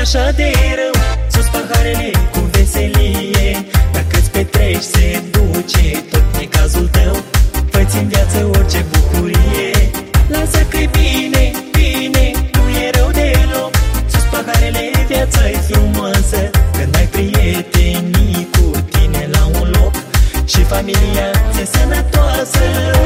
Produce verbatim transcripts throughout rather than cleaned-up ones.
așa de rău. Sus paharele cu veselie, dacă-ți petreci se duce tot necazul tău. Fă-ți în viață orice bucurie, lasă că-i bine, bine, nu e rău deloc. Sus paharele, viața-i frumoasă când ai prietenii cu tine la un loc și familia ți-e sănătoasă.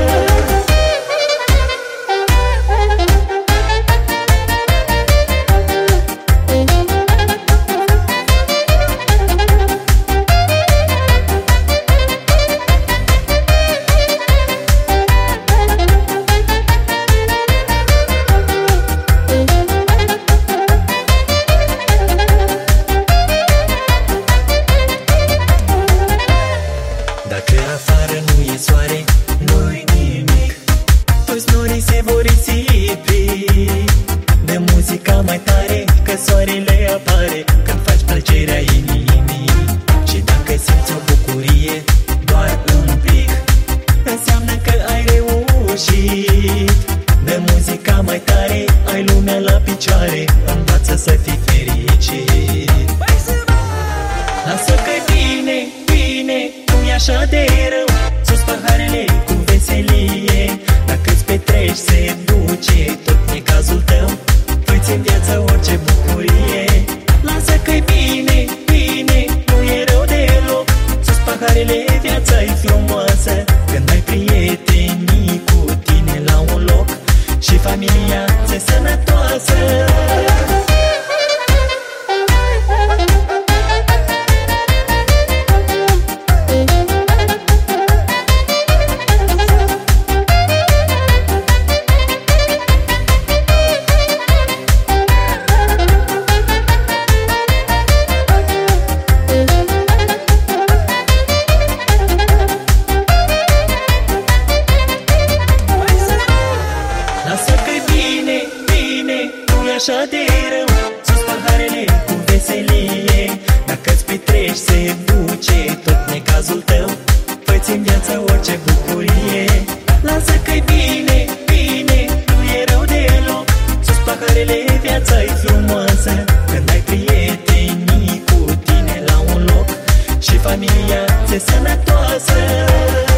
Dacă afară nu e soare, nu-i nimic, toți norii se vor risipi. Dă muzica mai tare, că soarele apare când faci plăcerea inimii. Și dacă simți o bucurie, doar un pic, înseamnă că ai reușit. Dă muzica mai tare, ai lumea la picioare, învață să fii fericit. Lasă că-i bine, bine, nu-i așa de rău. Sus paharele cu veselie, dacă-ți petreci se duce tot necazul tău. Fă-ți în viață orice bucurie, lasă că-i bine, bine, nu e rău deloc. Sus paharele, viața-i frumoasă când ai prietenii cu tine la un loc și familia ți-e sănătoasă. Lasă că-i bine, bine, nu-i așa de rău. Sus paharele cu veselie, dacă-ți petreci se duce tot necazul tău. Fă-ți în viață orice bucurie, lasă că-i bine, bine, nu e rău deloc. Sus paharele, viața-i frumoasă când ai prietenii cu tine la un loc și familia ți-e sănătoasă.